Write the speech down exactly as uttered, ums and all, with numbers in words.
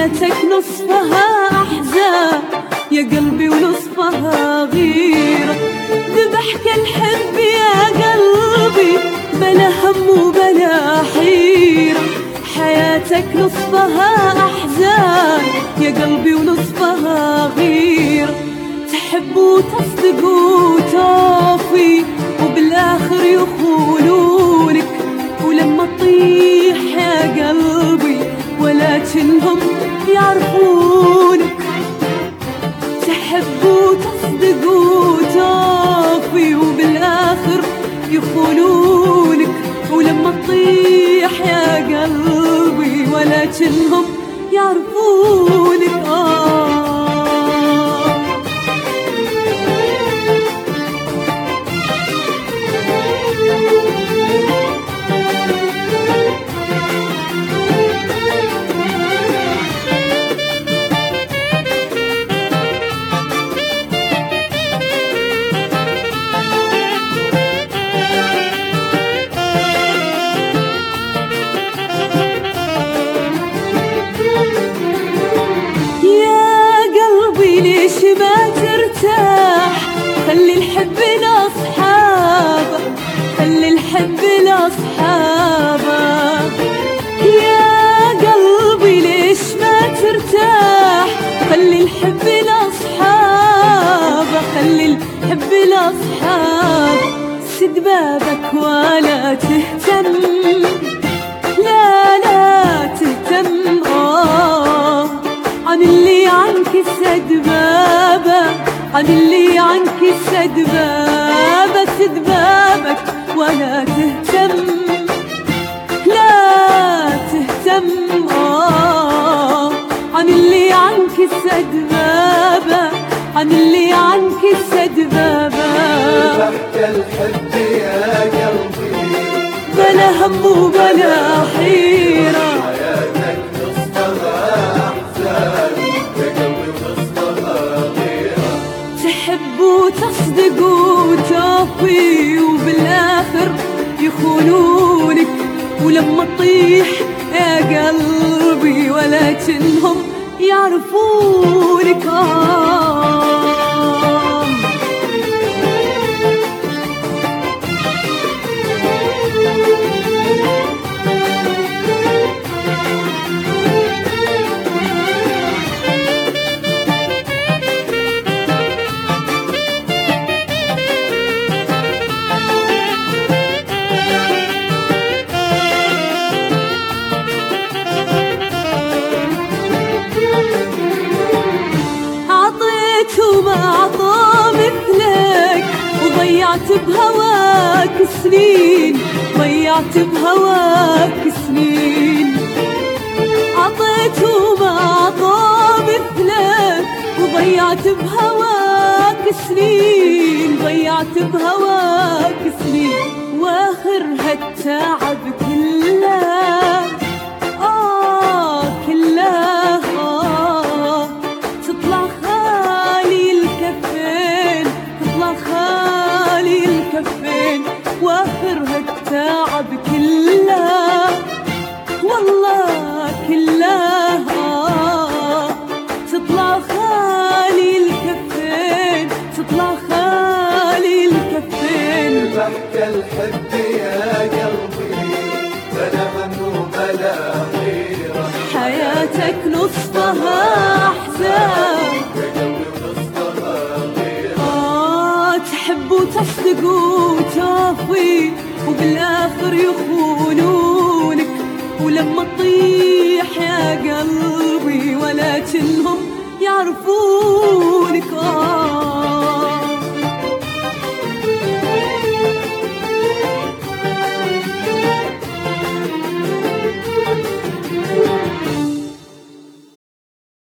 حياتك نصفها أحزان يا قلبي ونصفها غيرة. ذبحك الحب يا قلبي بلا هم وبلا حيرة. حياتك نصفها أحزان يا قلبي ونصفها غيرة. تحب وتصدق وتوفي وبالآخر يخونونك، ولما تطيح يا قلبي ولكنهم يعرفونك. تحب وتصدق وتوفي وبالآخر يخونونك، ولما تطيح يا قلبي ولكنهم يعرفونك. آه ليش ما ترتاح؟ خلي الحب لأصحابه، خلي الحب لأصحابه. يا قلبي ليش ما ترتاح؟ خلي الحب لأصحابه، خلي الحب لأصحابه. سد بابك ولا تهتم، لا لا تهتم آه عن اللي عنك السد بابه، عن اللي عنك السد بابه. سد بابك ولا تهتم، لا تهتم آه عن اللي عنك السد بابه، عن اللي عنك السد بابه. ذبحك الحب يا قلبي بلا هم وبلا حيرة. حياتك نصفها أحزان يا قلبي ونصفها غيرة. تحب وتصدق وتوفي وبالآخر يخونونك، ولما تطيح يا قلبي ولكنهم يعرفونك. آه وما عطى مثلك، وضيعت بهواك سنين، ضيعت بهواك سنين. عطيت وما عطى مثلك، وضيعت بهواك سنين، ضيعت بهواك سنين. واخر هالتعب كله آه كله آه تطلع خالي الكفين، تطلع خالي الكفين. واخر هالتعب كله والله كله آه تطلع خالي الكفين، تطلع خالي الكفين. ذبحك الحب يا قلبي بلا هم وبلا غيرة. حياتك نصفها أحزان يا قلبي ونصفها غيرة. آه تحب وتصدق وتوفي وبالآخر يخونونك، ولما تطيح يا قلبي ولكنهم يعرفونك. آه